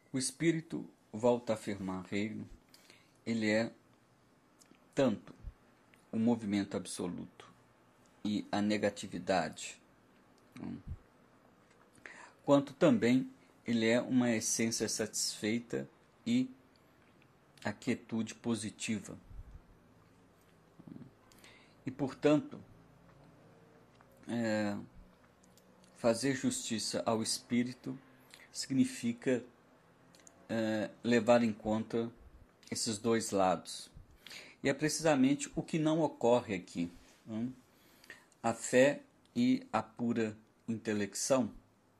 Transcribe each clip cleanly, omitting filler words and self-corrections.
O espírito, volta a afirmar Hegel, ele é tanto o movimento absoluto e a negatividade, quanto também ele é uma essência satisfeita e a quietude positiva. E, portanto, fazer justiça ao espírito significa levar em conta esses dois lados. E é precisamente o que não ocorre aqui. A fé e a pura intelecção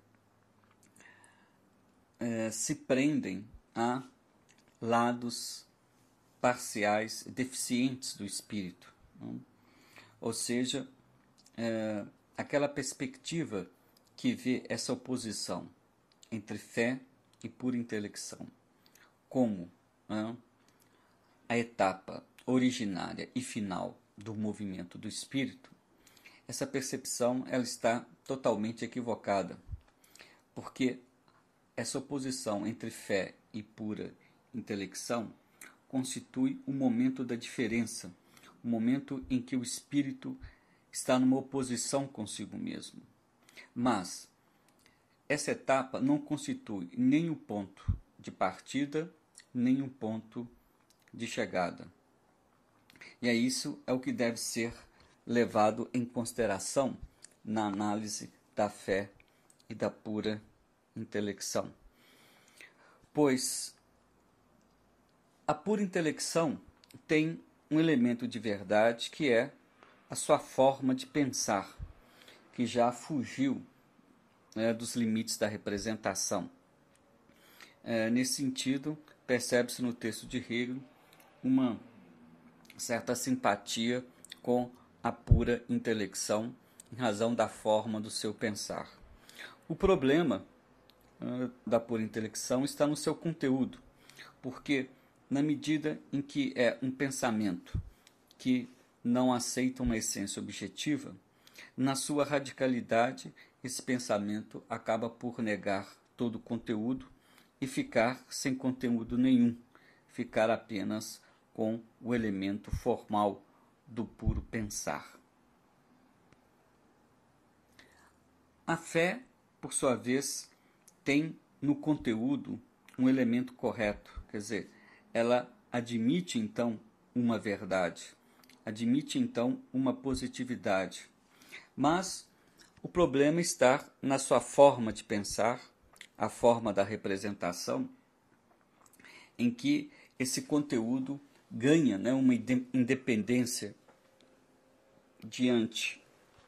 se prendem a lados parciais, deficientes do espírito. Ou seja, aquela perspectiva que vê essa oposição entre fé e pura intelecção como a etapa originária e final do movimento do espírito, essa percepção ela está totalmente equivocada, porque essa oposição entre fé e pura intelecção constitui o momento da diferença, o momento em que o espírito está numa oposição consigo mesmo. Mas essa etapa não constitui nem o ponto de partida, nem um ponto de chegada. E isso é o que deve ser levado em consideração na análise da fé e da pura intelecção. Pois a pura intelecção tem um elemento de verdade que é a sua forma de pensar, que já fugiu dos limites da representação. Nesse sentido, percebe-se no texto de Hegel uma certa simpatia com a pura intelecção em razão da forma do seu pensar. O problema da pura intelecção está no seu conteúdo, porque na medida em que é um pensamento que não aceita uma essência objetiva, na sua radicalidade, esse pensamento acaba por negar todo o conteúdo e ficar sem conteúdo nenhum, ficar apenas com o elemento formal do puro pensar. A fé, por sua vez, tem no conteúdo um elemento correto, quer dizer, ela admite então uma verdade, admite então uma positividade, mas o problema está na sua forma de pensar, a forma da representação, em que esse conteúdo ganha uma independência diante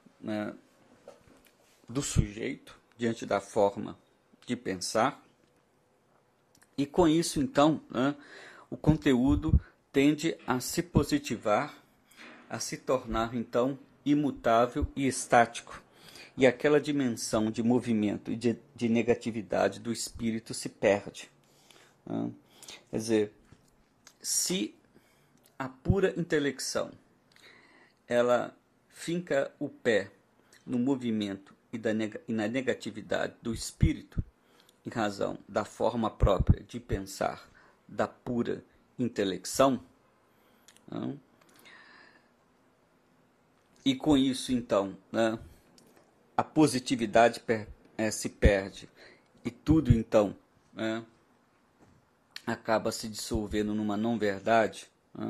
do sujeito, diante da forma de pensar, e com isso, então, o conteúdo tende a se positivar, a se tornar, então, imutável e estático, e aquela dimensão de movimento e de negatividade do espírito se perde. Quer dizer, se a pura intelecção ela finca o pé no movimento e na negatividade do espírito, em razão da forma própria de pensar da pura intelecção, e com isso, então, a positividade se perde e tudo, então, acaba se dissolvendo numa não-verdade,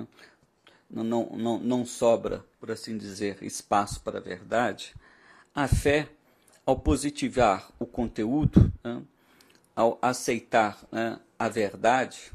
não sobra, por assim dizer, espaço para a verdade. A fé, ao positivar o conteúdo, ao aceitar a verdade,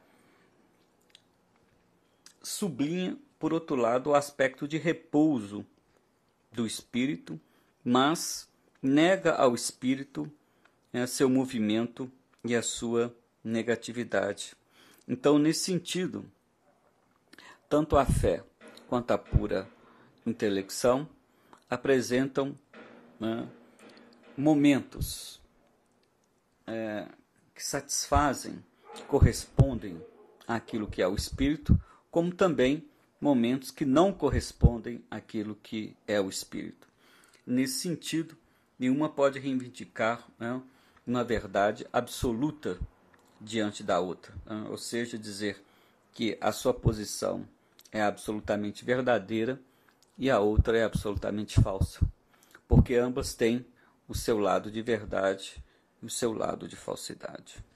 sublinha, por outro lado, o aspecto de repouso do espírito, mas nega ao espírito seu movimento e a sua negatividade. Então, nesse sentido, tanto a fé quanto a pura intelecção apresentam momentos que satisfazem, que correspondem àquilo que é o espírito, como também momentos que não correspondem àquilo que é o espírito. Nesse sentido, nenhuma pode reivindicar uma verdade absoluta diante da outra, né? Ou seja, dizer que a sua posição é absolutamente verdadeira e a outra é absolutamente falsa, porque ambas têm o seu lado de verdade e o seu lado de falsidade.